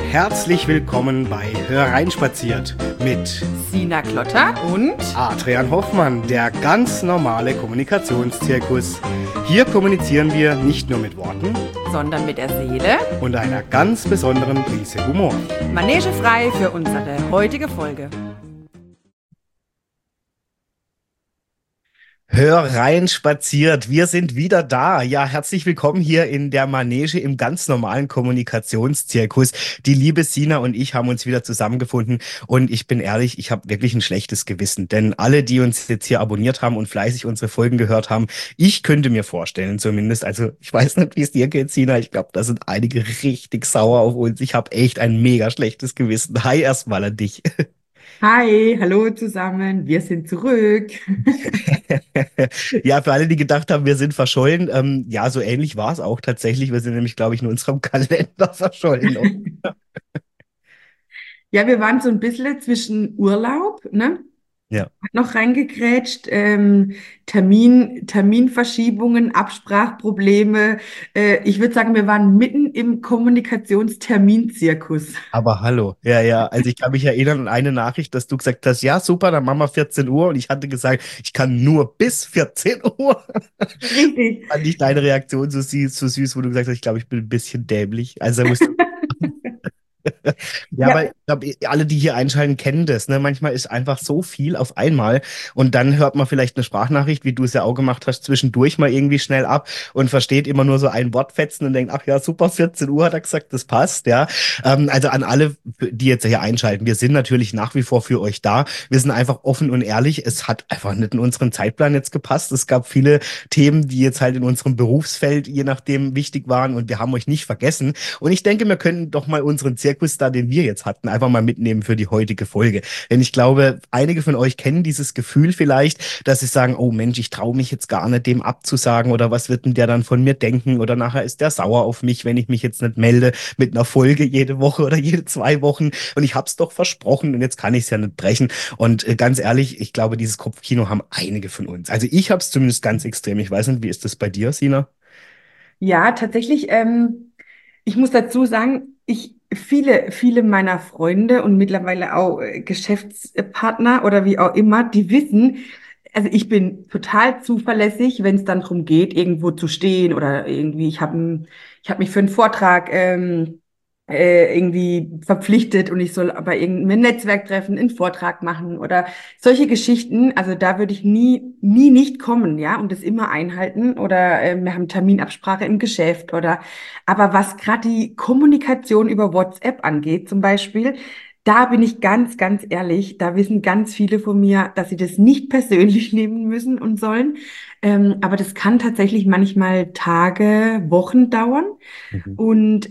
herzlich willkommen bei Hereinspaziert mit Sina Klotter und Adrian Hoffmann, der ganz normale Kommunikationszirkus. Hier kommunizieren wir nicht nur mit Worten, sondern mit der Seele und einer ganz besonderen Prise Humor. Manegefrei für unsere heutige Folge. Hereinspaziert, wir sind wieder da. Ja, herzlich willkommen hier in der Manege im ganz normalen Kommunikationszirkus. Die liebe Sina und ich haben uns wieder zusammengefunden und ich bin ehrlich, ich habe wirklich ein schlechtes Gewissen, denn alle, die uns jetzt hier abonniert haben und fleißig unsere Folgen gehört haben, ich könnte mir vorstellen zumindest, also ich weiß nicht, wie es dir geht, Sina, ich glaube, da sind einige richtig sauer auf uns. Ich habe echt ein mega schlechtes Gewissen. Hi erstmal an dich. Hi, hallo zusammen, wir sind zurück. Ja, für alle, die gedacht haben, wir sind verschollen, ja, so ähnlich war es auch tatsächlich. Wir sind nämlich, glaube ich, in unserem Kalender verschollen. Ja, wir waren so ein bisschen zwischen Urlaub, ne? Ja. Hat noch reingegrätscht, Terminverschiebungen, Absprachprobleme. Ich würde sagen, wir waren mitten im Kommunikationsterminzirkus. Aber hallo, ja, ja. Also ich kann mich erinnern an eine Nachricht, dass du gesagt hast, ja, super, dann machen wir 14 Uhr. Und ich hatte gesagt, ich kann nur bis 14 Uhr. Richtig. Fand ich deine Reaktion so süß, wo du gesagt hast, ich glaube, ich bin ein bisschen dämlich. Also da musst ja, Ja, aber ich glaube, alle, die hier einschalten, kennen das. Ne? Manchmal ist einfach so viel auf einmal und dann hört man vielleicht eine Sprachnachricht, wie du es ja auch gemacht hast, zwischendurch mal irgendwie schnell ab und versteht immer nur so ein Wortfetzen und denkt, ach ja, super, 14 Uhr hat er gesagt, das passt, ja. Also an alle, die jetzt hier einschalten, wir sind natürlich nach wie vor für euch da. Wir sind einfach offen und ehrlich. Es hat einfach nicht in unseren Zeitplan jetzt gepasst. Es gab viele Themen, die jetzt halt in unserem Berufsfeld, je nachdem, wichtig waren und wir haben euch nicht vergessen. Und ich denke, wir können doch mal unseren Zirkus da, den wir jetzt hatten, einfach mal mitnehmen für die heutige Folge. Denn ich glaube, einige von euch kennen dieses Gefühl vielleicht, dass sie sagen, oh Mensch, ich traue mich jetzt gar nicht, dem abzusagen oder was wird denn der dann von mir denken oder nachher ist der sauer auf mich, wenn ich mich jetzt nicht melde mit einer Folge jede Woche oder jede 2 Wochen und ich habe es doch versprochen und jetzt kann ich es ja nicht brechen. Und ganz ehrlich, ich glaube, dieses Kopfkino haben einige von uns. Also ich habe es zumindest ganz extrem. Ich weiß nicht, wie ist das bei dir, Sina? ja, tatsächlich, ich muss dazu sagen, viele meiner Freunde und mittlerweile auch Geschäftspartner oder wie auch immer, die wissen, also ich bin total zuverlässig, wenn es dann darum geht, irgendwo zu stehen oder irgendwie, ich hab mich für einen Vortrag irgendwie verpflichtet und ich soll bei irgendeinem Netzwerktreffen einen Vortrag machen oder solche Geschichten. Also da würde ich nie nicht kommen, ja, und das immer einhalten oder wir haben Terminabsprache im Geschäft oder, aber was gerade die Kommunikation über WhatsApp angeht, zum Beispiel, da bin ich ganz ehrlich, da wissen ganz viele von mir, dass sie das nicht persönlich nehmen müssen und sollen. Aber das kann tatsächlich manchmal Tage, Wochen dauern. Mhm. Und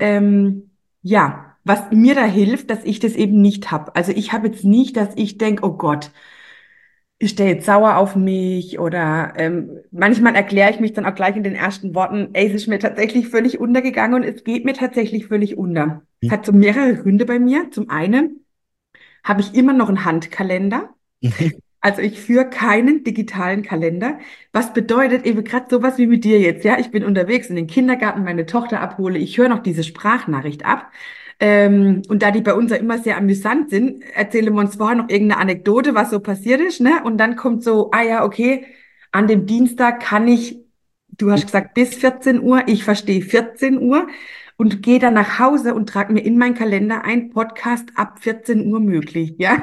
ja, was mir da hilft, dass ich das eben nicht habe. Also ich habe jetzt nicht, dass ich denke, oh Gott, ist der jetzt sauer auf mich? Oder manchmal erkläre ich mich dann auch gleich in den ersten Worten, ey, es ist mir tatsächlich völlig untergegangen und es geht mir tatsächlich völlig unter. Es hat so mehrere Gründe bei mir. Zum einen habe ich immer noch einen Handkalender. Also ich führe keinen digitalen Kalender, was bedeutet eben gerade sowas wie mit dir jetzt, ja, ich bin unterwegs in den Kindergarten, meine Tochter abhole, ich höre noch diese Sprachnachricht ab. Und da die bei uns ja immer sehr amüsant sind, erzählen wir uns vorher noch irgendeine Anekdote, was so passiert ist, ne? Und dann kommt so, ah ja, okay, an dem Dienstag kann ich, du hast gesagt bis 14 Uhr, ich verstehe 14 Uhr und gehe dann nach Hause und trage mir in meinen Kalender ein Podcast ab 14 Uhr möglich, ja.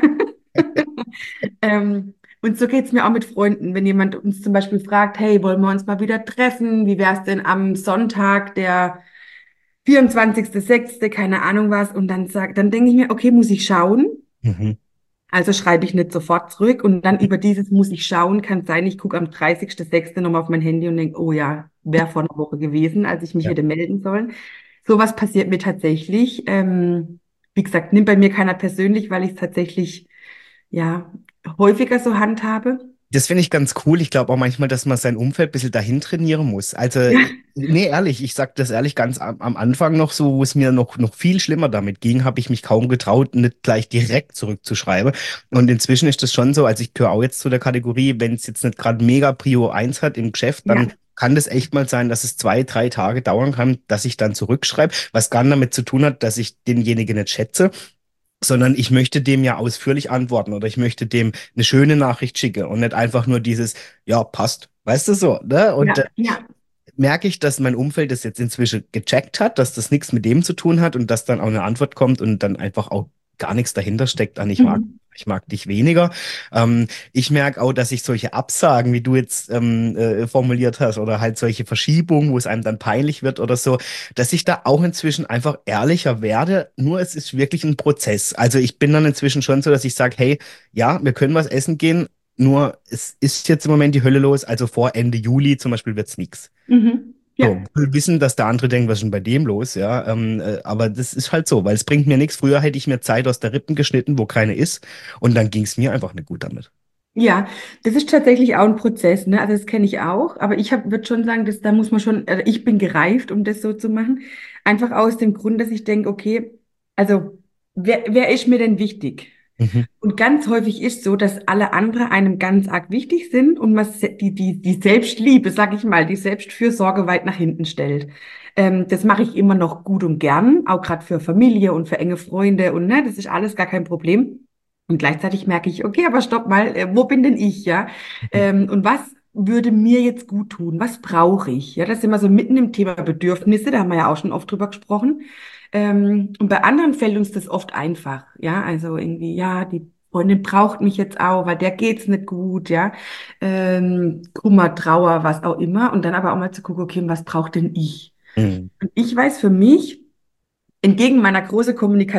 Und so geht's mir auch mit Freunden. Wenn jemand uns zum Beispiel fragt, hey, wollen wir uns mal wieder treffen? Wie wär's denn am Sonntag, der 24.06., keine Ahnung was? Und dann denke ich mir, okay, muss ich schauen? Mhm. Also schreibe ich nicht sofort zurück. Und dann über dieses muss ich schauen, kann sein, ich gucke am 30.06. nochmal auf mein Handy und denke, oh ja, wäre vor einer Woche gewesen, als ich mich Ja. hätte melden sollen. Sowas passiert mir tatsächlich. Wie gesagt, nimmt bei mir keiner persönlich, weil ich es tatsächlich ja häufiger so handhabe. Das finde ich ganz cool. Ich glaube auch manchmal, dass man sein Umfeld ein bisschen dahin trainieren muss. Also, Ja, nee, ehrlich, ich sage das ehrlich, ganz am Anfang noch so, wo es mir noch viel schlimmer damit ging, habe ich mich kaum getraut, nicht gleich direkt zurückzuschreiben. Und inzwischen ist das schon so, also ich gehöre auch jetzt zu der Kategorie, wenn es jetzt nicht gerade mega Prio 1 hat im Geschäft, ja, dann kann das echt mal sein, dass es 2, 3 Tage dauern kann, dass ich dann zurückschreibe, was gar nicht damit zu tun hat, dass ich denjenigen nicht schätze, sondern ich möchte dem ja ausführlich antworten oder ich möchte dem eine schöne Nachricht schicken und nicht einfach nur dieses, ja, passt. Weißt du so, ne? Und Ja, ja. merke ich, dass mein Umfeld das jetzt inzwischen gecheckt hat, dass das nichts mit dem zu tun hat und dass dann auch eine Antwort kommt und dann einfach auch gar nichts dahinter steckt an Mhm. ich mag dich weniger. Ich merke auch, dass ich solche Absagen, wie du jetzt formuliert hast, oder halt solche Verschiebungen, wo es einem dann peinlich wird oder so, dass ich da auch inzwischen einfach ehrlicher werde. Nur es ist wirklich ein Prozess. Also ich bin dann inzwischen schon so, dass ich sage, hey, ja, wir können was essen gehen, nur es ist jetzt im Moment die Hölle los, also vor Ende Juli zum Beispiel wird's nix. Mhm. So, Ja. wir wissen, dass der andere denkt, was ist denn bei dem los, ja. Aber das ist halt so, weil es bringt mir nichts. Früher hätte ich mir Zeit aus der Rippen geschnitten, wo keine ist, und dann ging es mir einfach nicht gut damit. Ja, das ist tatsächlich auch ein Prozess, ne? Also das kenne ich auch, aber ich würde schon sagen, dass da muss man schon, also ich bin gereift, um das so zu machen. Einfach aus dem Grund, dass ich denke, okay, also wer ist mir denn wichtig? Mhm. Und ganz häufig ist so, dass alle anderen einem ganz arg wichtig sind und man die Selbstliebe, sag ich mal, die Selbstfürsorge weit nach hinten stellt. Das mache ich immer noch gut und gern, auch gerade für Familie und für enge Freunde und ne, das ist alles gar kein Problem. Und gleichzeitig merke ich, okay, aber stopp mal, wo bin denn ich, ja? Mhm. Und was würde mir jetzt gut tun? Was brauche ich? Ja, das ist immer so mitten im Thema Bedürfnisse, da haben wir ja auch schon oft drüber gesprochen. Und bei anderen fällt uns das oft einfach, ja, also irgendwie, ja, die Freundin braucht mich jetzt auch, weil der geht's nicht gut, ja, Kummer, Trauer, was auch immer, und dann aber auch mal zu gucken, okay, was braucht denn ich? Mhm. Und ich weiß für mich, entgegen meiner großen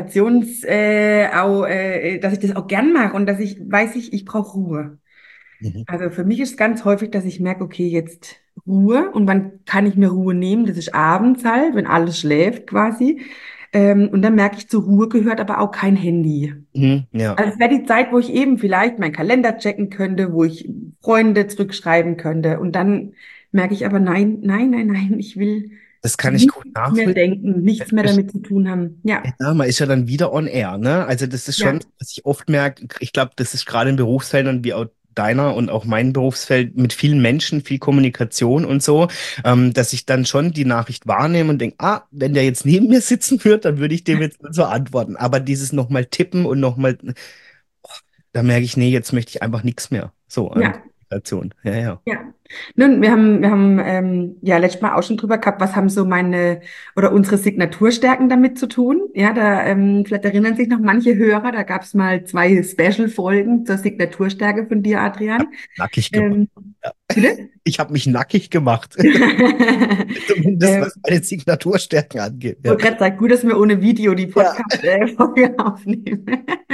dass ich das auch gern mache und dass ich weiß, ich brauche Ruhe. Mhm. Also für mich ist ganz häufig, dass ich merke, okay, jetzt Ruhe. Und wann kann ich mir Ruhe nehmen? Das ist abends halt, wenn alles schläft quasi. Und dann merke ich, zur Ruhe gehört aber auch kein Handy. Mhm. Ja. Also es wäre die Zeit, wo ich eben vielleicht meinen Kalender checken könnte, wo ich Freunde zurückschreiben könnte. Und dann merke ich aber, nein, nein, nein, nein, ich will Das kann ich nichts gut mehr nachvollziehen. denken, nichts mehr damit zu tun haben. Ja, Ja, man ist ja dann wieder on air, ne? Also das ist schon, ja, was ich oft merke, ich glaube, das ist gerade in Berufsfeldern wie auch deiner und auch mein Berufsfeld mit vielen Menschen, viel Kommunikation und so, dass ich dann schon die Nachricht wahrnehme und denke, ah, wenn der jetzt neben mir sitzen würde, dann würde ich dem jetzt so antworten. Aber dieses nochmal tippen und nochmal, da merke ich, nee, jetzt möchte ich einfach nichts mehr. So an ja. Kommunikation. Ja, ja. Ja, nun, wir haben ja letztes Mal auch schon drüber gehabt, was haben so meine oder unsere Signaturstärken damit zu tun? Ja, da vielleicht erinnern sich noch manche Hörer, da gab es mal 2 Special-Folgen zur Signaturstärke von dir, Adrian. Nackig gemacht. Ähm, Ja. bitte? Ich habe mich nackig gemacht. Zumindest was meine Signaturstärken angeht. Ja. Wollte gerade sagen, gut, dass wir ohne Video die Ja. Podcast-Folge aufnehmen.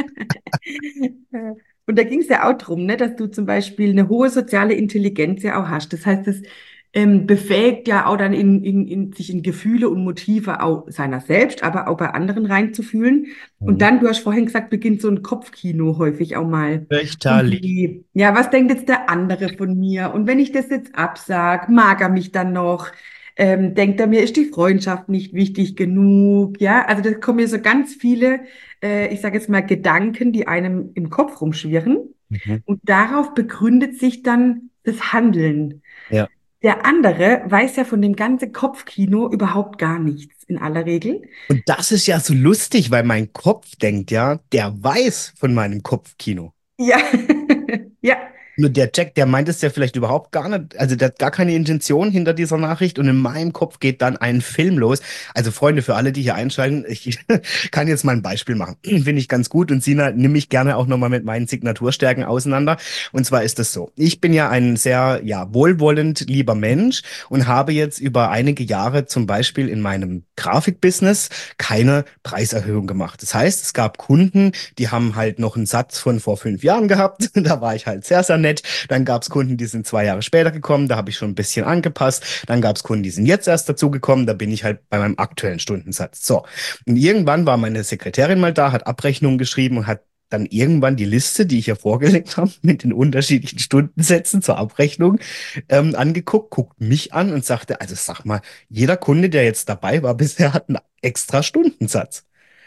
Und da ging es ja auch drum, ne, dass du zum Beispiel eine hohe soziale Intelligenz ja auch hast. Das heißt, das befähigt ja auch dann sich in Gefühle und Motive auch seiner selbst, aber auch bei anderen reinzufühlen. Und Mhm. dann, du hast vorhin gesagt, beginnt so ein Kopfkino häufig auch mal. Und Fürchterlich. ja, was denkt jetzt der andere von mir? Und wenn ich das jetzt absag, mag er mich dann noch? Denkt er mir, ist die Freundschaft nicht wichtig genug? Ja, also da kommen mir so ganz viele, ich sage jetzt mal, Gedanken, die einem im Kopf rumschwirren. Mhm. Und darauf begründet sich dann das Handeln. Ja. Der andere weiß ja von dem ganzen Kopfkino überhaupt gar nichts in aller Regel. Und das ist ja so lustig, weil mein Kopf denkt ja, der weiß von meinem Kopfkino. Ja, ja, Nur der Jack, der meint es ja vielleicht überhaupt gar nicht, also der hat gar keine Intention hinter dieser Nachricht und in meinem Kopf geht dann ein Film los. Also Freunde, für alle, die hier einschalten, ich kann jetzt mal ein Beispiel machen. Finde ich ganz gut und Sina, nimm mich gerne auch nochmal mit meinen Signaturstärken auseinander. Und zwar ist es so, ich bin ja ein sehr, ja, wohlwollend lieber Mensch und habe jetzt über einige Jahre zum Beispiel in meinem Grafikbusiness keine Preiserhöhung gemacht. Das heißt, es gab Kunden, die haben halt noch einen Satz von vor 5 Jahren gehabt. Da war ich halt sehr, sehr nett. Dann gab es Kunden, die sind 2 Jahre später gekommen. Da habe ich schon ein bisschen angepasst. Dann gab es Kunden, die sind jetzt erst dazugekommen. Da bin ich halt bei meinem aktuellen Stundensatz. So. Und irgendwann war meine Sekretärin mal da, hat Abrechnungen geschrieben und hat dann irgendwann die Liste, die ich ja vorgelegt habe, mit den unterschiedlichen Stundensätzen zur Abrechnung angeguckt, guckt mich an und sagte, also sag mal, jeder Kunde, der jetzt dabei war bisher, hat einen extra Stundensatz.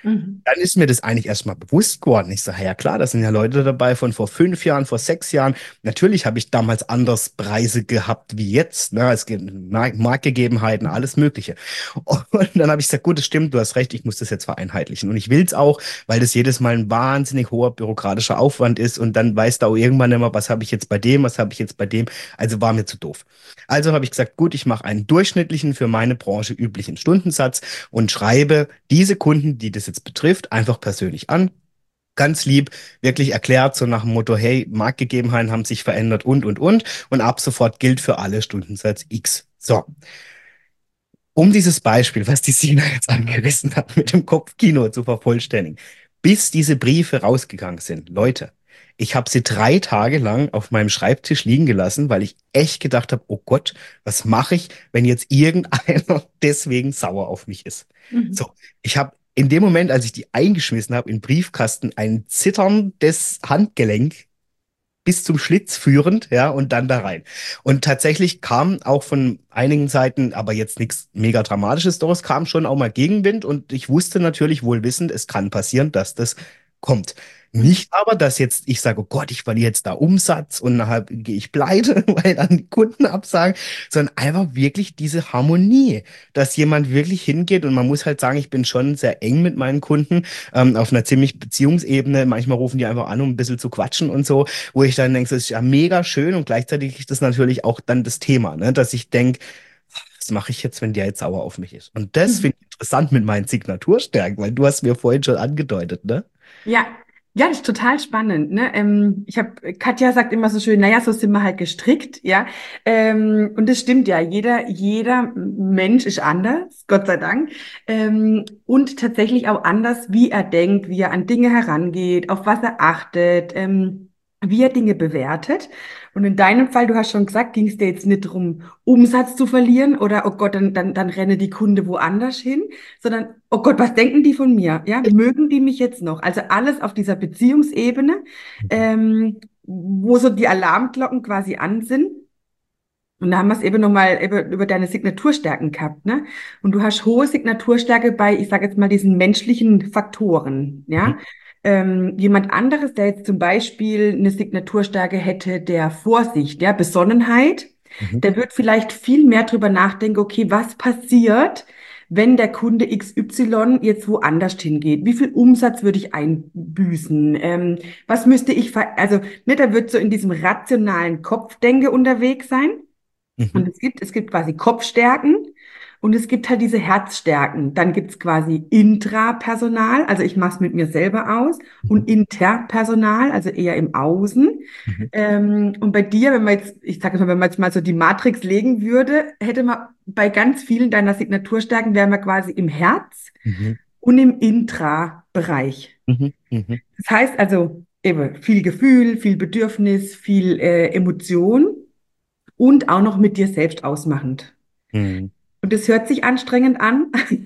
Mhm. Dann ist mir das eigentlich erstmal bewusst geworden. Ich sage, ja klar, da sind ja Leute dabei von vor 5 Jahren, vor 6 Jahren. Natürlich habe ich damals anders Preise gehabt wie jetzt. Ne? Es gibt Marktgegebenheiten, alles Mögliche. Und dann habe ich gesagt, gut, das stimmt, du hast recht, ich muss das jetzt vereinheitlichen. Und ich will es auch, weil das jedes Mal ein wahnsinnig hoher bürokratischer Aufwand ist. Und dann weißt du auch irgendwann immer, was habe ich jetzt bei dem, was habe ich jetzt bei dem. Also war mir zu doof. Also habe ich gesagt, gut, ich mache einen durchschnittlichen, für meine Branche üblichen Stundensatz und schreibe diese Kunden, die das jetzt betrifft, einfach persönlich an. Ganz lieb, wirklich erklärt, so nach dem Motto, hey, Marktgegebenheiten haben sich verändert und. Und ab sofort gilt für alle Stundensatz X. So, um dieses Beispiel, was die Sina jetzt angerissen hat, mit dem Kopfkino zu vervollständigen, bis diese Briefe rausgegangen sind, Leute, ich habe sie 3 Tage lang auf meinem Schreibtisch liegen gelassen, weil ich echt gedacht habe, oh Gott, was mache ich, wenn jetzt irgendeiner deswegen sauer auf mich ist? Mhm. So, ich habe in dem Moment, als ich die eingeschmissen habe in den Briefkasten, ein zitterndes Handgelenk bis zum Schlitz führend, ja, und dann da rein. Und tatsächlich kam auch von einigen Seiten, aber jetzt nichts mega Dramatisches daraus, kam schon auch mal Gegenwind und ich wusste natürlich wohl wissend, es kann passieren, dass das kommt. Mhm. Nicht aber, dass jetzt ich sage, oh Gott, ich verliere jetzt da Umsatz und nachher gehe ich pleite, weil dann die Kunden absagen, sondern einfach wirklich diese Harmonie, dass jemand wirklich hingeht und man muss halt sagen, ich bin schon sehr eng mit meinen Kunden, auf einer ziemlich Beziehungsebene. Manchmal rufen die einfach an, um ein bisschen zu quatschen und so, wo ich dann denke, das ist ja mega schön und gleichzeitig ist das natürlich auch dann das Thema, ne? Dass ich denke, was mache ich jetzt, wenn der jetzt sauer auf mich ist? Und das Mhm. finde ich interessant mit meinen Signaturstärken, weil du hast mir vorhin schon angedeutet, ne? Ja, ja, das ist total spannend, ne? Katja sagt immer so schön, naja, so sind wir halt gestrickt, ja. Und das stimmt ja, jeder Mensch ist anders, Gott sei Dank. Und tatsächlich auch anders, wie er denkt, wie er an Dinge herangeht, auf was er achtet, wie er Dinge bewertet. Und in deinem Fall, du hast schon gesagt, ging es dir jetzt nicht darum, Umsatz zu verlieren oder, oh Gott, dann renne die Kunde woanders hin, sondern, oh Gott, was denken die von mir? Ja, mögen die mich jetzt noch? Also alles auf dieser Beziehungsebene, wo so die Alarmglocken quasi an sind. Und da haben wir es eben nochmal über deine Signaturstärken gehabt, ne? Und du hast hohe Signaturstärke bei, ich sage jetzt mal, diesen menschlichen Faktoren, Mhm. ja? Jemand anderes, der jetzt zum Beispiel eine Signaturstärke hätte der Vorsicht, der Besonnenheit, Mhm. der wird vielleicht viel mehr drüber nachdenken, okay, was passiert, wenn der Kunde XY jetzt woanders hingeht? Wie viel Umsatz würde ich einbüßen? Was müsste ich also, ne, der wird so in diesem rationalen Kopfdenke unterwegs sein. Mhm. Und es gibt quasi Kopfstärken und es gibt halt diese Herzstärken. Dann gibt's quasi Intrapersonal, also ich mache es mit mir selber aus, Mhm. und Interpersonal, also eher im Außen. Mhm. Und bei dir, wenn man jetzt, ich sage mal, wenn man jetzt mal so die Matrix legen würde, hätte man bei ganz vielen deiner Signaturstärken wären wir quasi im Herz Mhm. und im Intra-Bereich. Mhm. Mhm. Das heißt also eben viel Gefühl, viel Bedürfnis, viel Emotion und auch noch mit dir selbst ausmachend. Mhm. Und es hört sich anstrengend an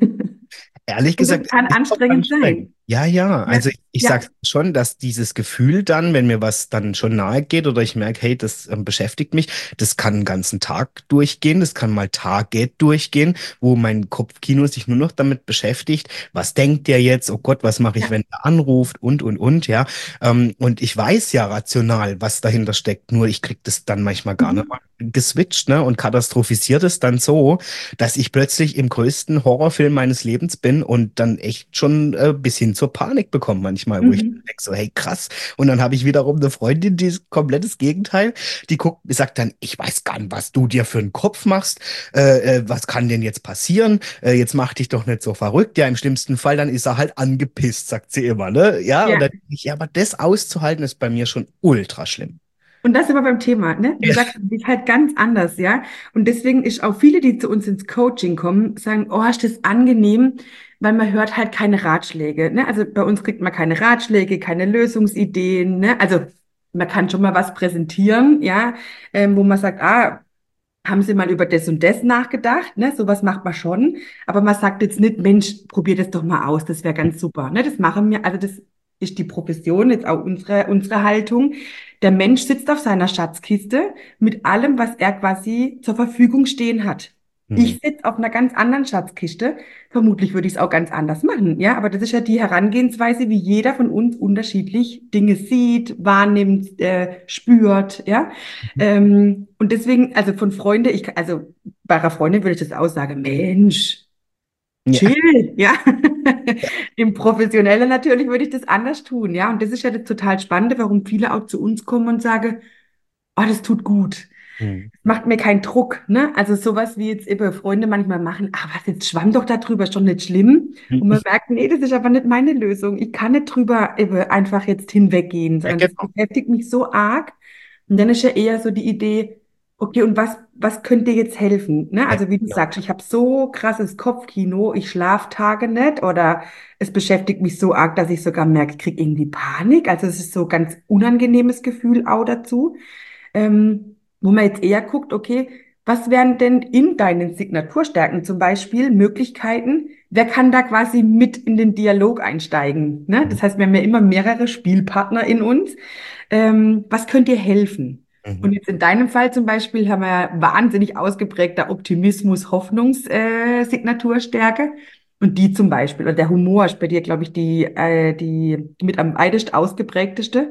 Ehrlich und gesagt, es kann ist doch anstrengend anstrengend. sein. Ja, ja. Ja, Also ich ja. sage schon, dass dieses Gefühl dann, wenn mir was dann schon nahe geht oder ich merke, hey, das beschäftigt mich, das kann einen ganzen Tag durchgehen, das kann mal Tage durchgehen, wo mein Kopfkino sich nur noch damit beschäftigt, was denkt der jetzt, oh Gott, was mache ich, Ja. wenn er anruft und, ja. Und ich weiß ja rational, was dahinter steckt, nur ich kriege das dann manchmal gar nicht Mhm. mal geswitcht, ne, und katastrophisiert es dann so, dass ich plötzlich im größten Horrorfilm meines Lebens bin und dann echt schon bis hin zur Panik bekomme manchmal, wo ich Mhm. denke so, hey krass. Und dann habe ich wiederum eine Freundin, die ist komplettes Gegenteil, die guckt, die sagt dann, ich weiß gar nicht, was du dir für einen Kopf machst, was kann denn jetzt passieren? Jetzt mach dich doch nicht so verrückt. Ja, im schlimmsten Fall, dann ist er halt angepisst, sagt sie immer, ne? Ja, und Ja. dann denke ich, ja, aber das auszuhalten ist bei mir schon ultra schlimm. Und das immer beim Thema, ne? Du Ja. sagst, das ist halt ganz anders, ja? Und deswegen ist auch viele, die zu uns ins Coaching kommen, sagen, oh, ist das angenehm, weil man hört halt keine Ratschläge, ne? Also bei uns kriegt man keine Ratschläge, keine Lösungsideen, ne? Also man kann schon mal was präsentieren, ja, wo man sagt, haben Sie mal über das und das nachgedacht, ne? Sowas macht man schon, aber man sagt jetzt nicht, Mensch, probier das doch mal aus, das wäre ganz super, ne? Das machen wir, also das ist die Profession, jetzt auch unsere Haltung. Der Mensch sitzt auf seiner Schatzkiste mit allem, was er quasi zur Verfügung stehen hat. Mhm. Ich sitze auf einer ganz anderen Schatzkiste. Vermutlich würde ich es auch ganz anders machen, ja. Aber das ist ja die Herangehensweise, wie jeder von uns unterschiedlich Dinge sieht, wahrnimmt, spürt, ja. Und deswegen, also von Freunde, also bei einer Freundin würde ich das auch sagen, Mensch, Ja, chill, ja. Im Professionellen natürlich würde ich das anders tun, ja. Und das ist ja das total Spannende, warum viele auch zu uns kommen und sagen, oh, das tut gut. Mhm. Macht mir keinen Druck, ne? Also sowas wie jetzt eben Freunde manchmal machen, ach was, jetzt schwamm doch da drüber, ist doch nicht schlimm. Und man merkt, nee, das ist aber nicht meine Lösung. Ich kann nicht drüber eben einfach jetzt hinweggehen, Ja, sondern das genau. beschäftigt mich so arg. Und dann ist ja eher so die Idee, okay, und was könnte dir jetzt helfen? Ne? Ja, Also wie du genau. sagst, ich habe so krasses Kopfkino, ich schlafe Tage nicht oder es beschäftigt mich so arg, dass ich sogar merke, ich kriege irgendwie Panik. Also es ist so ganz unangenehmes Gefühl auch dazu, wo man jetzt eher guckt, okay, was wären denn in deinen Signaturstärken zum Beispiel Möglichkeiten? Wer kann da quasi mit in den Dialog einsteigen? Ne? Mhm. Das heißt, wir haben ja immer mehrere Spielpartner in uns. Was könnt ihr helfen? Mhm. Und jetzt in deinem Fall zum Beispiel haben wir ja wahnsinnig ausgeprägter Optimismus, Signaturstärke. Und die zum Beispiel, und der Humor ist bei dir, glaube ich, die mit am weitest ausgeprägteste.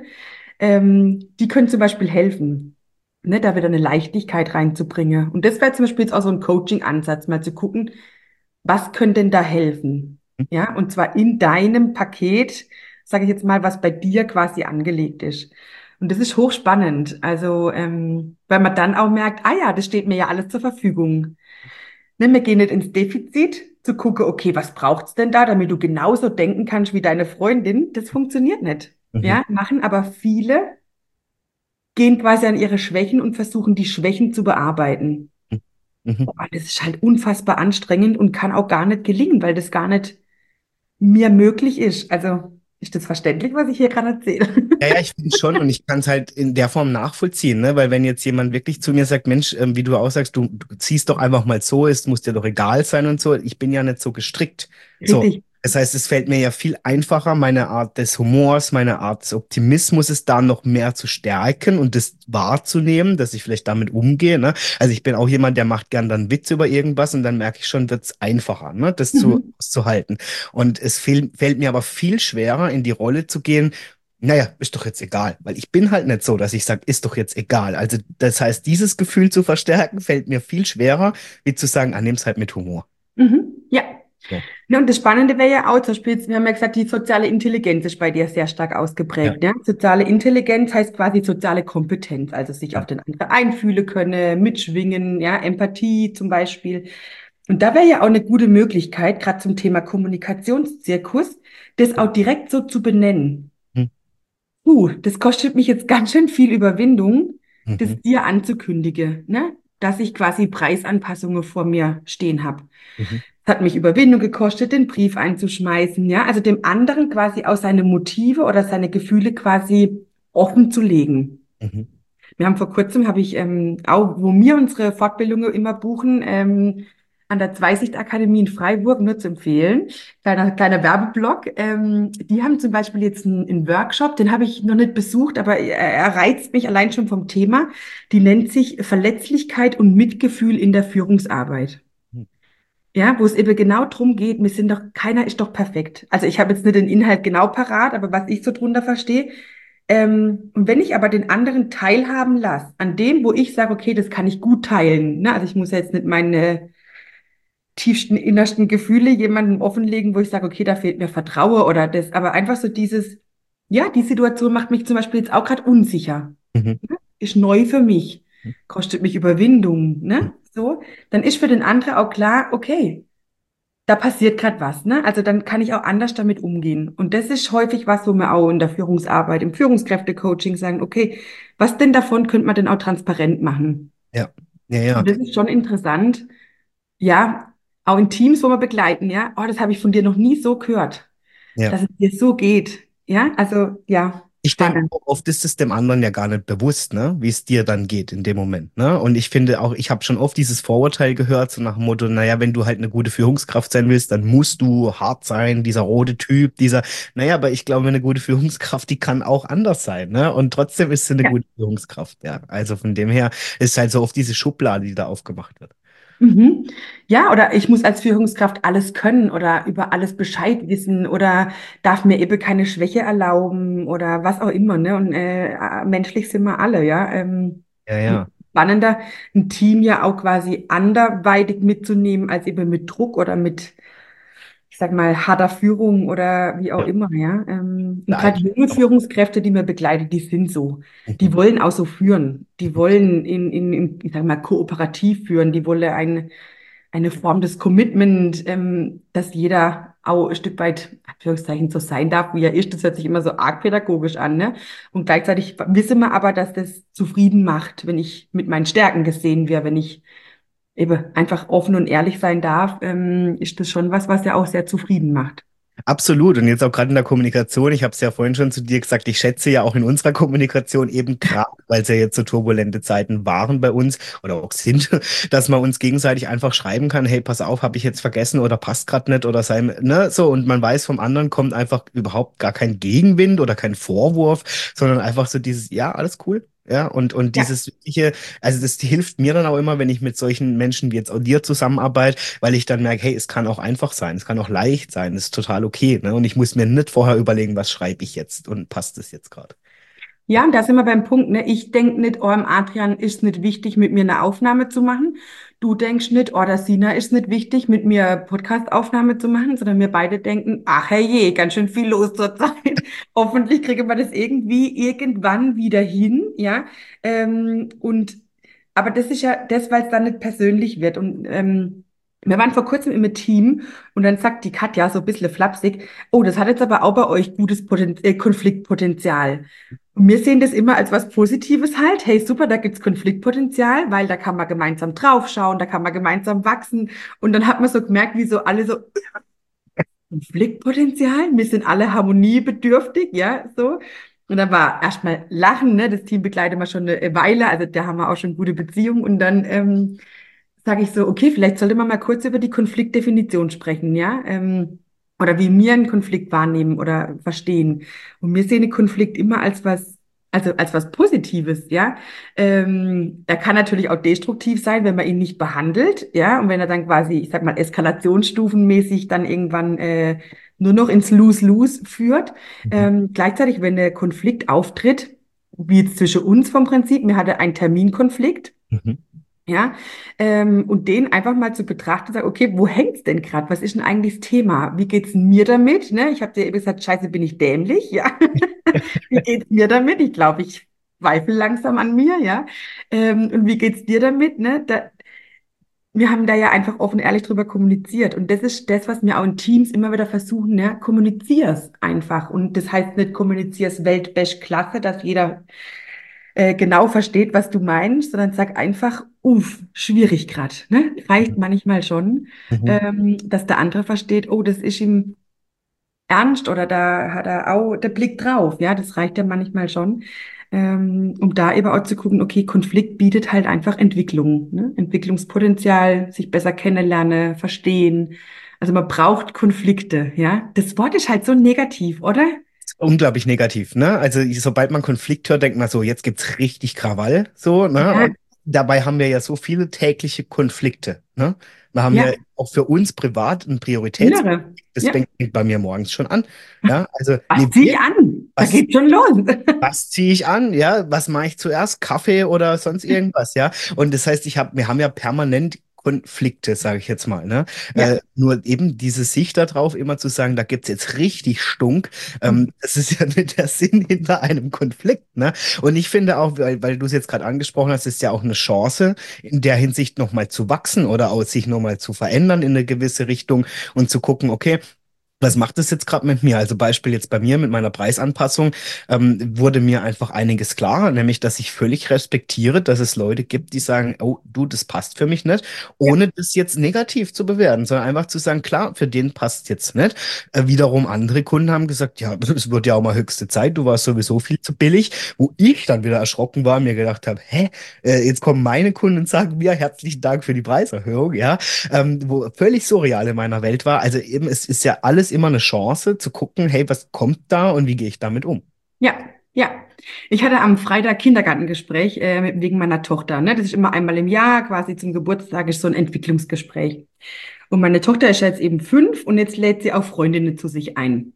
Die können zum Beispiel helfen, ne, da wieder eine Leichtigkeit reinzubringen. Und das wäre zum Beispiel jetzt auch so ein Coaching-Ansatz, mal zu gucken, was könnte denn da helfen? Ja, und zwar in deinem Paket, sage ich jetzt mal, was bei dir quasi angelegt ist. Und das ist hochspannend. Also, weil man dann auch merkt, ah ja, das steht mir ja alles zur Verfügung. Ne, wir gehen nicht ins Defizit, zu gucken, okay, was braucht's denn da, damit du genauso denken kannst wie deine Freundin. Das funktioniert nicht. Mhm. Ja, machen aber viele, gehen quasi an ihre Schwächen und versuchen, die Schwächen zu bearbeiten. Mhm. Boah, das ist halt unfassbar anstrengend und kann auch gar nicht gelingen, weil das gar nicht mir möglich ist. Also ist das verständlich, was ich hier gerade erzähle? Ja, ja, ich finde schon und ich kann es halt in der Form nachvollziehen, ne? Weil wenn jetzt jemand wirklich zu mir sagt, Mensch, wie du auch sagst, du ziehst doch einfach mal so, es muss dir doch egal sein und so, ich bin ja nicht so gestrickt. So, Richtig. das heißt, es fällt mir ja viel einfacher, meine Art des Humors, meine Art des Optimismus ist da noch mehr zu stärken und das wahrzunehmen, dass ich vielleicht damit umgehe, ne? Also ich bin auch jemand, der macht gern dann Witz über irgendwas und dann merke ich schon, wird es einfacher, ne? Das Mhm. zu halten. Und fällt mir aber viel schwerer, in die Rolle zu gehen. Naja, ist doch jetzt egal, weil ich bin halt nicht so, dass ich sage, ist doch jetzt egal. Also das heißt, dieses Gefühl zu verstärken, fällt mir viel schwerer, wie zu sagen, ah, nimm's halt mit Humor. Mhm. Ja. So. Ja, und das Spannende wäre ja auch, zum Beispiel, wir haben ja gesagt, die soziale Intelligenz ist bei dir sehr stark Ja. ausgeprägt. Ja? Soziale Intelligenz heißt quasi soziale Kompetenz, also sich Ja. auf den anderen einfühlen können, mitschwingen, ja, Empathie zum Beispiel. Und da wäre ja auch eine gute Möglichkeit, gerade zum Thema Kommunikationszirkus, das auch direkt so zu benennen. Mhm. Das kostet mich jetzt ganz schön viel Überwindung, das Mhm. dir anzukündigen, ne? Dass ich quasi Preisanpassungen vor mir stehen habe. Mhm. Es hat mich Überwindung gekostet, den Brief einzuschmeißen, ja? Also dem anderen quasi auch seine Motive oder seine Gefühle quasi offen zu legen. Mhm. Wir haben vor kurzem, habe ich auch, wo wir unsere Fortbildungen immer buchen, an der Zweisicht-Akademie in Freiburg, nur zu empfehlen, kleiner Werbeblock. Die haben zum Beispiel jetzt einen Workshop, den habe ich noch nicht besucht, aber er reizt mich allein schon vom Thema. Die nennt sich Verletzlichkeit und Mitgefühl in der Führungsarbeit. Mhm. Ja, wo es eben genau drum geht, keiner ist doch perfekt. Also ich habe jetzt nicht den Inhalt genau parat, aber was ich so drunter verstehe. Und wenn ich aber den anderen teilhaben lasse, an dem, wo ich sage, okay, das kann ich gut teilen, ne? Also ich muss ja jetzt nicht meine tiefsten, innersten Gefühle jemandem offenlegen, wo ich sage, okay, da fehlt mir Vertrauen oder das, aber einfach so dieses, ja, die Situation macht mich zum Beispiel jetzt auch gerade unsicher. Mhm. Ne? Ist neu für mich, kostet mich Überwindung, Mhm. ne? So, dann ist für den anderen auch klar, okay, da passiert gerade was, ne? Also dann kann ich auch anders damit umgehen. Und das ist häufig was, wo wir auch in der Führungsarbeit, im Führungskräftecoaching sagen, okay, was denn davon könnte man denn auch transparent machen? Ja. Ja, ja, Und das ist schon interessant, ja, auch in Teams, wo wir begleiten, ja, oh, das habe ich von dir noch nie so gehört, ja. dass es dir so geht, ja, also ja, Ich denke, spannend. oft ist es dem anderen ja gar nicht bewusst, ne, wie es dir dann geht in dem Moment, ne? Und ich finde auch, ich habe schon oft dieses Vorurteil gehört, so nach dem Motto, naja, wenn du halt eine gute Führungskraft sein willst, dann musst du hart sein, dieser rote Typ, naja, aber ich glaube, eine gute Führungskraft, die kann auch anders sein, ne? Und trotzdem ist sie eine Ja. gute Führungskraft, ja. Also von dem her ist halt so oft diese Schublade, die da aufgemacht wird. Mhm. Ja, oder ich muss als Führungskraft alles können oder über alles Bescheid wissen oder darf mir eben keine Schwäche erlauben oder was auch immer, ne? Und menschlich sind wir alle, ja. Ja, ja. Spannender, ein Team ja auch quasi anderweitig mitzunehmen als eben mit Druck oder mit, ich sag mal, harter Führung oder wie auch Ja. immer, ja. Und Nein. gerade junge Führungskräfte, die man begleitet, die sind so. Die Mhm. wollen auch so führen. Die wollen ich sag mal, kooperativ führen. Die wollen eine Form des Commitment, dass jeder auch ein Stück weit, Anführungszeichen, so sein darf, wie er ist. Das hört sich immer so arg pädagogisch an, ne? Und gleichzeitig wissen wir aber, dass das zufrieden macht, wenn ich mit meinen Stärken gesehen werde, wenn ich eben einfach offen und ehrlich sein darf, ist das schon was, was ja auch sehr zufrieden macht. Absolut. Und jetzt auch gerade in der Kommunikation, ich habe es ja vorhin schon zu dir gesagt, ich schätze ja auch in unserer Kommunikation eben gerade, weil es ja jetzt so turbulente Zeiten waren bei uns oder auch sind, dass man uns gegenseitig einfach schreiben kann, hey, pass auf, habe ich jetzt vergessen oder passt gerade nicht oder sei, ne, so. Und man weiß, vom anderen kommt einfach überhaupt gar kein Gegenwind oder kein Vorwurf, sondern einfach so dieses, ja, alles cool. Ja, und Ja. dieses wirkliche, also das hilft mir dann auch immer, wenn ich mit solchen Menschen wie jetzt auch dir zusammenarbeite, weil ich dann merke, hey, es kann auch einfach sein, es kann auch leicht sein, es ist total okay, ne? Und ich muss mir nicht vorher überlegen, was schreibe ich jetzt und passt es jetzt gerade. Ja, und da sind wir beim Punkt, ne? Ich denk nicht, oh, im Adrian ist nicht wichtig, mit mir eine Aufnahme zu machen. Du denkst nicht, oh, der Sina ist nicht wichtig, mit mir Podcast-Aufnahme zu machen, sondern wir beide denken, ach herrje, ganz schön viel los zur Zeit. Hoffentlich kriegen wir das irgendwie irgendwann wieder hin, ja. Und aber das ist ja das, weil es dann nicht persönlich wird. Und wir waren vor kurzem im Team und dann sagt die Katja so ein bisschen flapsig, oh, das hat jetzt aber auch bei euch gutes Konfliktpotenzial. Und wir sehen das immer als was Positives halt. Hey, super, da gibt's Konfliktpotenzial, weil da kann man gemeinsam draufschauen, da kann man gemeinsam wachsen. Und dann hat man so gemerkt, wie so alle so Konfliktpotenzial, wir sind alle harmoniebedürftig, ja, so. Und dann war erstmal Lachen, ne? Das Team begleitet wir schon eine Weile, also da haben wir auch schon gute Beziehungen. Und dann sage ich so, okay, vielleicht sollte man mal kurz über die Konfliktdefinition sprechen, ja? Oder wie wir einen Konflikt wahrnehmen oder verstehen. Und wir sehen den Konflikt immer als was, also als was Positives, ja. Er kann natürlich auch destruktiv sein, wenn man ihn nicht behandelt, ja. Und wenn er dann quasi, ich sag mal, eskalationsstufenmäßig dann irgendwann nur noch ins Lose-Lose führt. Mhm. Gleichzeitig, wenn der Konflikt auftritt, wie jetzt zwischen uns vom Prinzip, wir hatten einen Terminkonflikt, Mhm. ja, und den einfach mal zu betrachten, sagen, okay, wo hängt's denn gerade? Was ist denn eigentlich das Thema? Wie geht's mir damit? Ne? Ich habe dir eben gesagt, scheiße, bin ich dämlich, ja. Wie geht's mir damit? Ich glaube, ich zweifle langsam an mir, ja. Und wie geht's dir damit? Ne? Wir haben da ja einfach offen ehrlich drüber kommuniziert. Und das ist das, was wir auch in Teams immer wieder versuchen, ne? Kommunizier's einfach. Und das heißt nicht kommunizier's Weltbest-Klasse, dass jeder genau versteht, was du meinst, sondern sag einfach, schwierig grad, ne? Reicht manchmal schon, Mhm. dass der andere versteht, oh, das ist ihm ernst oder da hat er auch der Blick drauf, ja, das reicht ja manchmal schon, um da eben auch zu gucken, okay, Konflikt bietet halt einfach Entwicklung, ne? Entwicklungspotenzial, sich besser kennenlernen, verstehen. Also man braucht Konflikte, ja. Das Wort ist halt so negativ, oder? Unglaublich negativ, ne? Also sobald man Konflikt hört, denkt man so, jetzt gibt's richtig Krawall, so, ne? Ja, Und dabei haben wir ja so viele tägliche Konflikte, ne? Wir haben ja ja, auch für uns privat ein Prioritäts, innere. das Ja, fängt bei mir morgens schon an, ja? Also, was nee, zieh ich an? Da was geht's schon los. was ziehe ich an? Ja, was mache ich zuerst? Kaffee oder sonst irgendwas, ja? Und das heißt, wir haben ja permanent Konflikte, sage ich jetzt mal, ne? Ja. Nur eben diese Sicht darauf, immer zu sagen, da gibt's jetzt richtig Stunk, das ist ja nicht der Sinn hinter einem Konflikt, ne? Und ich finde auch, weil du es jetzt gerade angesprochen hast, ist ja auch eine Chance, in der Hinsicht nochmal zu wachsen oder auch sich nochmal zu verändern in eine gewisse Richtung und zu gucken, okay, was macht das jetzt gerade mit mir? Also Beispiel jetzt bei mir mit meiner Preisanpassung wurde mir einfach einiges klar, nämlich dass ich völlig respektiere, dass es Leute gibt, die sagen, oh du, das passt für mich nicht, Ja. ohne das jetzt negativ zu bewerten, sondern einfach zu sagen, klar, für den passt jetzt nicht. Wiederum andere Kunden haben gesagt, ja, es wird ja auch mal höchste Zeit, du warst sowieso viel zu billig, wo ich dann wieder erschrocken war, mir gedacht habe, hä, jetzt kommen meine Kunden und sagen mir herzlichen Dank für die Preiserhöhung, ja, wo völlig surreal in meiner Welt war. Also eben, es ist ja alles immer eine Chance zu gucken, hey, was kommt da und wie gehe ich damit um? Ja, ja. Ich hatte am Freitag Kindergartengespräch wegen meiner Tochter. Ne? Das ist immer einmal im Jahr, quasi zum Geburtstag ist so ein Entwicklungsgespräch. Und meine Tochter ist ja jetzt eben 5 und jetzt lädt sie auch Freundinnen zu sich ein.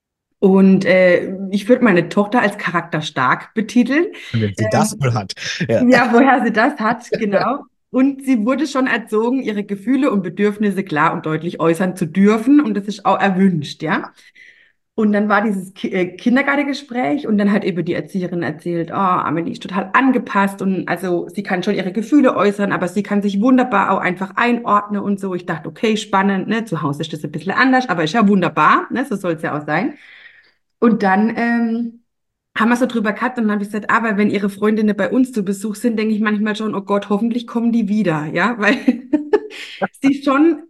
Und ich würde meine Tochter als charakterstark betiteln. Wenn sie das wohl hat. Ja. Ja, woher sie das hat, genau. Und sie wurde schon erzogen, ihre Gefühle und Bedürfnisse klar und deutlich äußern zu dürfen. Und das ist auch erwünscht, ja. Und dann war dieses Kindergartengespräch und dann hat eben die Erzieherin erzählt, oh, Amelie ist total angepasst und also sie kann schon ihre Gefühle äußern, aber sie kann sich wunderbar auch einfach einordnen und so. Ich dachte, okay, spannend, ne? Zu Hause ist das ein bisschen anders, aber ist ja wunderbar, ne? So soll es ja auch sein. Und dann haben wir so drüber gehabt und dann habe ich gesagt, aber wenn ihre Freundinnen bei uns zu Besuch sind, denke ich manchmal schon, oh Gott, hoffentlich kommen die wieder, ja, weil sie schon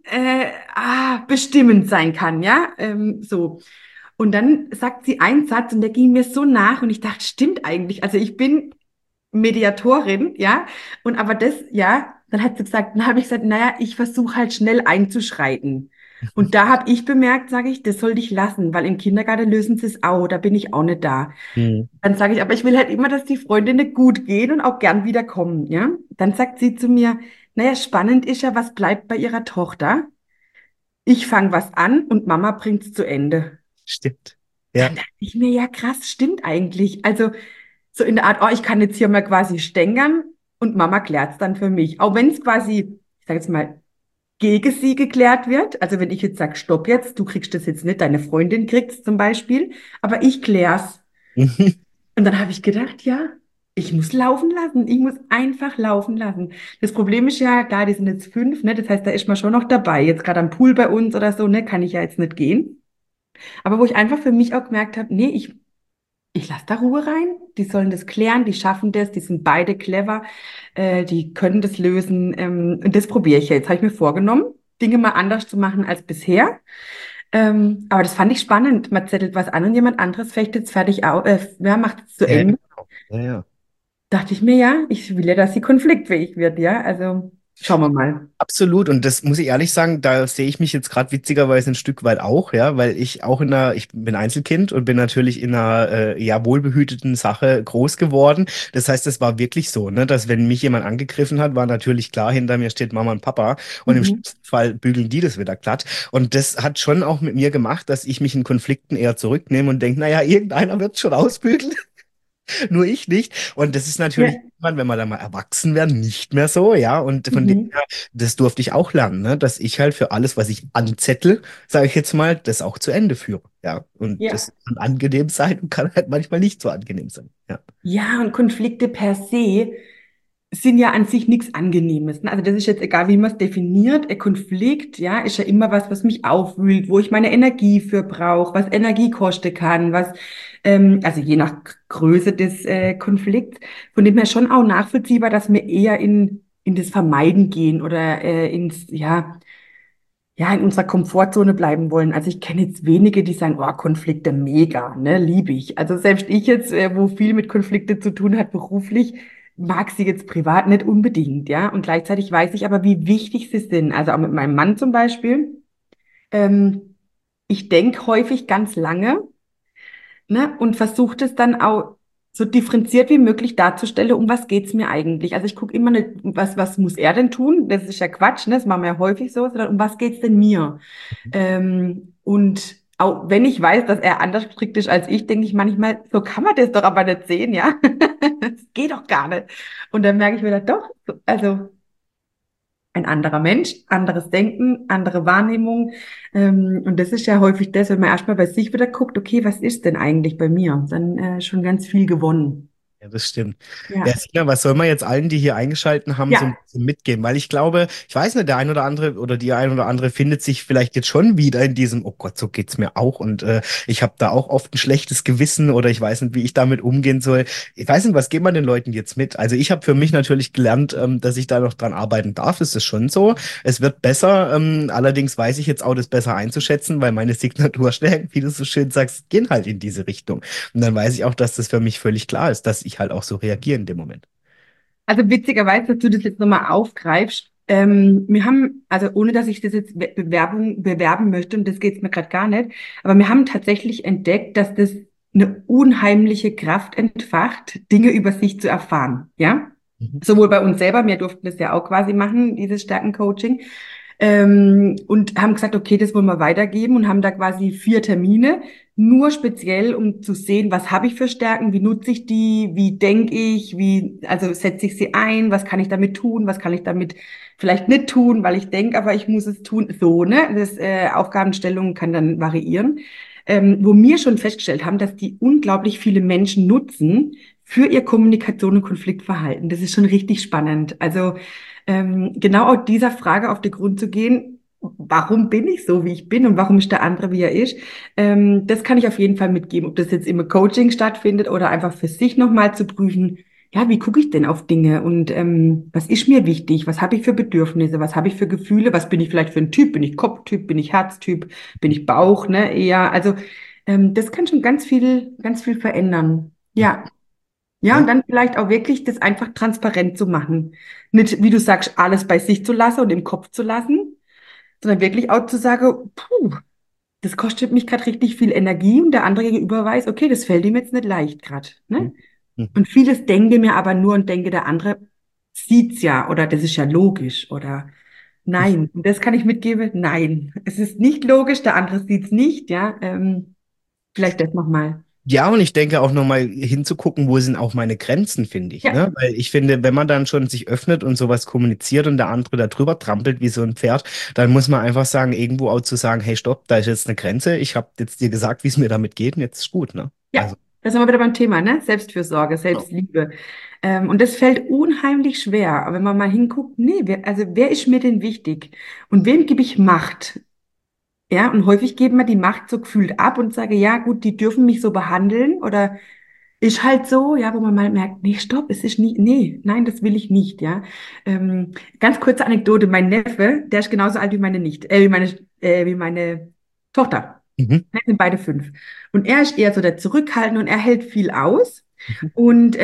bestimmend sein kann, ja, so. Und dann sagt sie einen Satz und der ging mir so nach und ich dachte, stimmt eigentlich. Also ich bin Mediatorin, ja, und aber das, ja, dann hat sie gesagt, dann habe ich gesagt, naja, ich versuche halt schnell einzuschreiten. Und da habe ich bemerkt, sage ich, das sollte ich lassen, weil im Kindergarten lösen sie es auch, da bin ich auch nicht da. Hm. Dann sage ich, aber ich will halt immer, dass die Freundinnen gut gehen und auch gern wiederkommen, ja. Dann sagt sie zu mir, naja, spannend ist ja, was bleibt bei ihrer Tochter? Ich fange was an und Mama bringt's zu Ende. Stimmt. Dann Ja. dachte ich mir, ja krass, stimmt eigentlich. Also so in der Art, oh, ich kann jetzt hier mal quasi stängern und Mama klärt's dann für mich. Auch wenn es quasi, ich sage jetzt mal, gegen sie geklärt wird. Also wenn ich jetzt sage, stopp jetzt, du kriegst das jetzt nicht, deine Freundin kriegt's zum Beispiel, aber ich klär's. Und dann habe ich gedacht, ja, ich muss laufen lassen. Ich muss einfach laufen lassen. Das Problem ist ja, klar, die sind jetzt 5, ne? Das heißt, da ist man schon noch dabei. Jetzt gerade am Pool bei uns oder so, ne, kann ich ja jetzt nicht gehen. Aber wo ich einfach für mich auch gemerkt habe, nee, ich lasse da Ruhe rein. Die sollen das klären, die schaffen das, die sind beide clever, die können das lösen. Und das probiere ich jetzt. Habe ich mir vorgenommen, Dinge mal anders zu machen als bisher. Aber das fand ich spannend. Man zettelt was an und jemand anderes fechtet es fertig auf, ja, macht es zu Ja, Ende. genau. Ja, ja. Dachte ich mir, ja, ich will ja, dass sie konfliktfähig wird, ja. Also schauen wir mal. Absolut. Und das muss ich ehrlich sagen, da sehe ich mich jetzt gerade witzigerweise ein Stück weit auch, ja, weil ich auch ich bin Einzelkind und bin natürlich in einer ja wohlbehüteten Sache groß geworden. Das heißt, es war wirklich so, ne, dass wenn mich jemand angegriffen hat, war natürlich klar, hinter mir steht Mama und Papa und im Mhm. schlimmsten Fall bügeln die das wieder glatt. Und das hat schon auch mit mir gemacht, dass ich mich in Konflikten eher zurücknehme und denke, naja, irgendeiner wird schon ausbügeln. Nur ich nicht. Und das ist natürlich Ja. irgendwann, wenn wir dann mal erwachsen werden, nicht mehr so, ja. Und von dem Mhm. her, das durfte ich auch lernen, ne? Dass ich halt für alles, was ich anzettel, sage ich jetzt mal, das auch zu Ende führe. Ja. Und Ja. das kann angenehm sein und kann halt manchmal nicht so angenehm sein. Ja. Ja, und Konflikte per se sind ja an sich nichts Angenehmes. Ne? Also das ist jetzt egal, wie man es definiert. Ein Konflikt, ja, ist ja immer was, was mich aufwühlt, wo ich meine Energie für brauche, was Energie kosten kann, also je nach Größe des Konflikts. Von dem her schon auch nachvollziehbar, dass wir eher in das Vermeiden gehen oder in unserer Komfortzone bleiben wollen. Also ich kenne jetzt wenige, die sagen, oh, Konflikte mega, ne, liebe ich. Also selbst ich jetzt, wo viel mit Konflikte zu tun hat beruflich, mag sie jetzt privat nicht unbedingt, ja. Und gleichzeitig weiß ich aber, wie wichtig sie sind. Also auch mit meinem Mann zum Beispiel. Ähm, Ich denke häufig ganz lange, ne, und versucht es dann auch so differenziert wie möglich darzustellen, um was geht's mir eigentlich. Also ich gucke immer nicht, was muss er denn tun? Das ist ja Quatsch, ne? Das machen wir ja häufig so, sondern um was geht's denn mir? Und auch wenn ich weiß, dass er anders gestrickt ist als ich, denke ich manchmal, so kann man das doch aber nicht sehen, ja? Das geht doch gar nicht. Und dann merke ich mir dann doch, also ein anderer Mensch, anderes Denken, andere Wahrnehmung. Und das ist ja häufig das, wenn man erstmal bei sich wieder guckt, okay, was ist denn eigentlich bei mir? Dann schon ganz viel gewonnen. Ja, das stimmt. Ja, Ja. Sina, was soll man jetzt allen, die hier eingeschalten haben, so ein Ja. bisschen mitgeben? Weil ich glaube, ich weiß nicht, der ein oder andere oder die ein oder andere findet sich vielleicht jetzt schon wieder in diesem, oh Gott, so geht's mir auch und ich habe da auch oft ein schlechtes Gewissen oder ich weiß nicht, wie ich damit umgehen soll. Ich weiß nicht, was geben wir den Leuten jetzt mit? Also ich habe für mich natürlich gelernt, dass ich da noch dran arbeiten darf. Ist das schon so? Es wird besser. Allerdings weiß ich jetzt auch, das besser einzuschätzen, weil meine Signaturstärken, wie du so schön sagst, gehen halt in diese Richtung. Und dann weiß ich auch, dass das für mich völlig klar ist, dass ich halt auch so reagiere in dem Moment. Also witzigerweise, dass du das jetzt nochmal aufgreifst. Wir haben, also ohne dass ich das jetzt bewerben möchte, und das geht's mir gerade gar nicht, aber wir haben tatsächlich entdeckt, dass das eine unheimliche Kraft entfacht, Dinge über sich zu erfahren, ja? Mhm. Sowohl bei uns selber, wir durften das ja auch quasi machen, dieses Stärkencoaching, und haben gesagt, okay, das wollen wir weitergeben und haben da quasi 4 Termine, nur speziell, um zu sehen, was habe ich für Stärken, wie nutze ich die, wie denke ich, also setze ich sie ein, was kann ich damit tun, was kann ich damit vielleicht nicht tun, weil ich denke, aber ich muss es tun, so, ne? Aufgabenstellung kann dann variieren. Wo wir schon festgestellt haben, dass die unglaublich viele Menschen nutzen für ihr Kommunikation und Konfliktverhalten. Das ist schon richtig spannend. Also genau auch dieser Frage auf den Grund zu gehen, warum bin ich so, wie ich bin und warum ist der andere, wie er ist, das kann ich auf jeden Fall mitgeben, ob das jetzt im Coaching stattfindet oder einfach für sich nochmal zu prüfen, ja, wie gucke ich denn auf Dinge und was ist mir wichtig, was habe ich für Bedürfnisse, was habe ich für Gefühle, was bin ich vielleicht für ein Typ, bin ich Kopftyp, bin ich Herztyp, bin ich Bauch, ne, eher, also das kann schon ganz viel verändern. Ja. Ja, Ja. und dann vielleicht auch wirklich das einfach transparent zu machen. Nicht, wie du sagst, alles bei sich zu lassen und im Kopf zu lassen, sondern wirklich auch zu sagen, puh, das kostet mich gerade richtig viel Energie und der andere gegenüber weiß, okay, das fällt ihm jetzt nicht leicht gerade, ne? Mhm. Mhm. Und vieles denke mir aber nur und denke, der andere sieht's ja oder das ist ja logisch oder nein. Und das kann ich mitgeben, nein, es ist nicht logisch, der andere sieht's nicht, ja. Vielleicht das nochmal. Ja, und ich denke auch nochmal hinzugucken, wo sind auch meine Grenzen, finde ich, Ja, ne? Weil ich finde, wenn man dann schon sich öffnet und sowas kommuniziert und der andere da drüber trampelt wie so ein Pferd, dann muss man einfach sagen, irgendwo auch zu sagen, hey, stopp, da ist jetzt eine Grenze. Ich habe jetzt dir gesagt, wie es mir damit geht und jetzt ist gut, ne? ja, Also, da sind wir wieder beim Thema, ne? Selbstfürsorge, genau. Selbstliebe. Und das fällt unheimlich schwer. Aber wenn man mal hinguckt, nee, wer ist mir denn wichtig? Und wem gebe ich Macht? Ja, und häufig geben wir die Macht so gefühlt ab und sage, ja, gut, die dürfen mich so behandeln oder ist halt so, ja, wo man mal merkt, nee, stopp, es ist nicht, nee, nein, das will ich nicht, ja. Ganz kurze Anekdote, mein Neffe, der ist genauso alt wie meine Nicht, wie meine Tochter. Mhm. Wir sind beide 5. Und er ist eher so der Zurückhaltende und er hält viel aus. Mhm. Und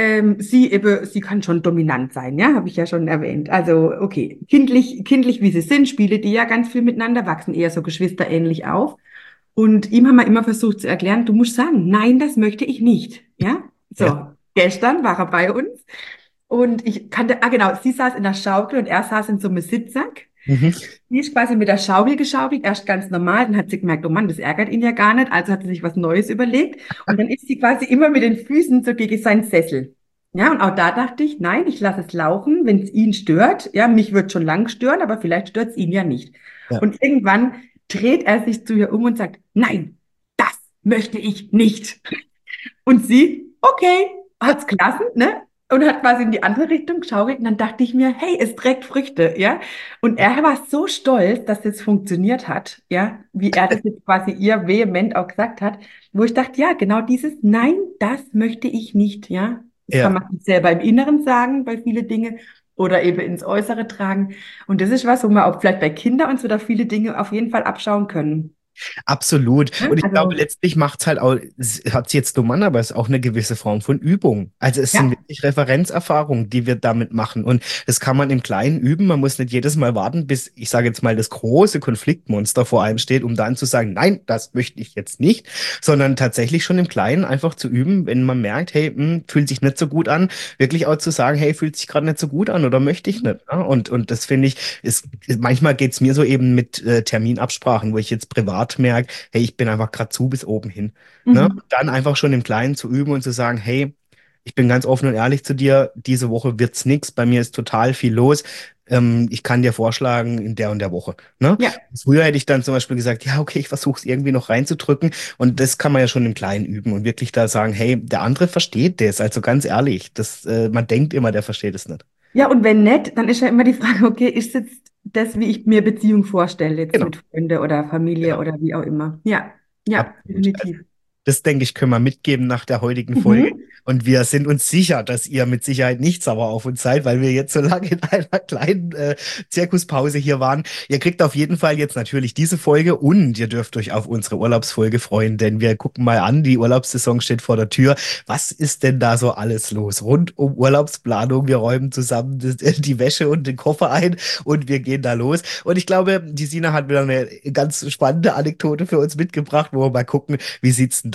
sie kann schon dominant sein, ja, habe ich ja schon erwähnt. Also, okay, kindlich wie sie sind, spiele die ja ganz viel miteinander, wachsen eher so geschwisterähnlich auf. Und ihm haben wir immer versucht zu erklären, du musst sagen, nein, das möchte ich nicht. Ja, Ja. so, gestern war er bei uns und ich kannte, genau, sie saß in der Schaukel und er saß in so einem Sitzsack. Mhm. Sie ist quasi mit der Schaukel geschaukelt, erst ganz normal, dann hat sie gemerkt, oh Mann, das ärgert ihn ja gar nicht, also hat sie sich was Neues überlegt und dann ist sie quasi immer mit den Füßen so gegen seinen Sessel. Ja, und auch da dachte ich, nein, ich lasse es laufen, wenn es ihn stört. Ja, mich wird schon lang stören, aber vielleicht stört es ihn ja nicht. Ja. Und irgendwann dreht er sich zu ihr um und sagt, nein, das möchte ich nicht. Und sie, okay, hat's gelassen, ne? Und hat quasi in die andere Richtung geschaut. Und dann dachte ich mir, hey, es trägt Früchte, ja? Und er war so stolz, dass das funktioniert hat, ja? Wie er das jetzt quasi ihr vehement auch gesagt hat, wo ich dachte, ja, genau dieses Nein, das möchte ich nicht, ja? Das kann Ja. man sich selber im Inneren sagen, bei viele Dinge oder eben ins Äußere tragen. Und das ist was, wo wir auch vielleicht bei Kindern uns wieder viele Dinge auf jeden Fall abschauen können. Absolut. Ne? Und ich glaube, Also, letztlich macht es halt auch, es hört sich jetzt dumm an, aber es ist auch eine gewisse Form von Übung. Also es sind ja, wirklich Referenzerfahrungen, die wir damit machen. Und das kann man im Kleinen üben. Man muss nicht jedes Mal warten, bis, ich sage jetzt mal, das große Konfliktmonster vor einem steht, um dann zu sagen, nein, das möchte ich jetzt nicht, sondern tatsächlich schon im Kleinen einfach zu üben, wenn man merkt, hey, fühlt sich nicht so gut an, wirklich auch zu sagen, hey, fühlt sich gerade nicht so gut an oder möchte ich nicht. Ne? Und das finde ich, manchmal geht es mir so eben mit Terminabsprachen, wo ich jetzt privat merke, hey, ich bin einfach gerade zu bis oben hin. Ne? mhm. Und dann einfach schon im Kleinen zu üben und zu sagen, hey, ich bin ganz offen und ehrlich zu dir, diese Woche wird's nix, bei mir ist total viel los. Ich kann dir vorschlagen, in der und der Woche. Ne? Ja. Früher hätte ich dann zum Beispiel gesagt, ja, okay, ich versuche es irgendwie noch reinzudrücken. Und das kann man ja schon im Kleinen üben und wirklich da sagen, hey, der andere versteht das. Also ganz ehrlich, man denkt immer, der versteht es nicht. Ja, und wenn nicht, dann ist ja immer die Frage, okay, ist jetzt das, wie ich mir Beziehung vorstelle, jetzt Genau, mit Freunde oder Familie genau. oder wie auch immer. Ja, ja, Absolut. definitiv. Das, denke ich, können wir mitgeben nach der heutigen Folge. Mhm. Und wir sind uns sicher, dass ihr mit Sicherheit nicht sauer auf uns seid, weil wir jetzt so lange in einer kleinen Zirkuspause hier waren. Ihr kriegt auf jeden Fall jetzt natürlich diese Folge und ihr dürft euch auf unsere Urlaubsfolge freuen, denn wir gucken mal an, die Urlaubssaison steht vor der Tür. Was ist denn da so alles los? Rund um Urlaubsplanung, wir räumen zusammen die Wäsche und den Koffer ein und wir gehen da los. Und ich glaube, die Sina hat wieder eine ganz spannende Anekdote für uns mitgebracht, wo wir mal gucken, wie sieht's denn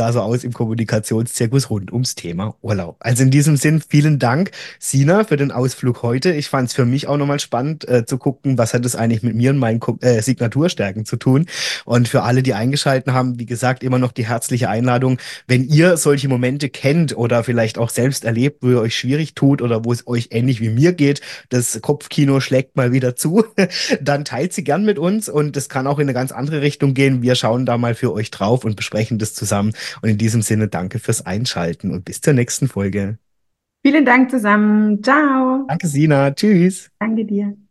da so aus im Kommunikationszirkus rund ums Thema Urlaub. Also in diesem Sinn, vielen Dank, Sina, für den Ausflug heute. Ich fand es für mich auch nochmal spannend zu gucken, was hat es eigentlich mit mir und meinen Signaturstärken zu tun. Und für alle, die eingeschaltet haben, wie gesagt, immer noch die herzliche Einladung, wenn ihr solche Momente kennt oder vielleicht auch selbst erlebt, wo ihr euch schwierig tut oder wo es euch ähnlich wie mir geht, das Kopfkino schlägt mal wieder zu, dann teilt sie gern mit uns und es kann auch in eine ganz andere Richtung gehen. Wir schauen da mal für euch drauf und besprechen das zusammen. Und in diesem Sinne danke fürs Einschalten und bis zur nächsten Folge. Vielen Dank zusammen. Ciao. Danke, Sina. Tschüss. Danke dir.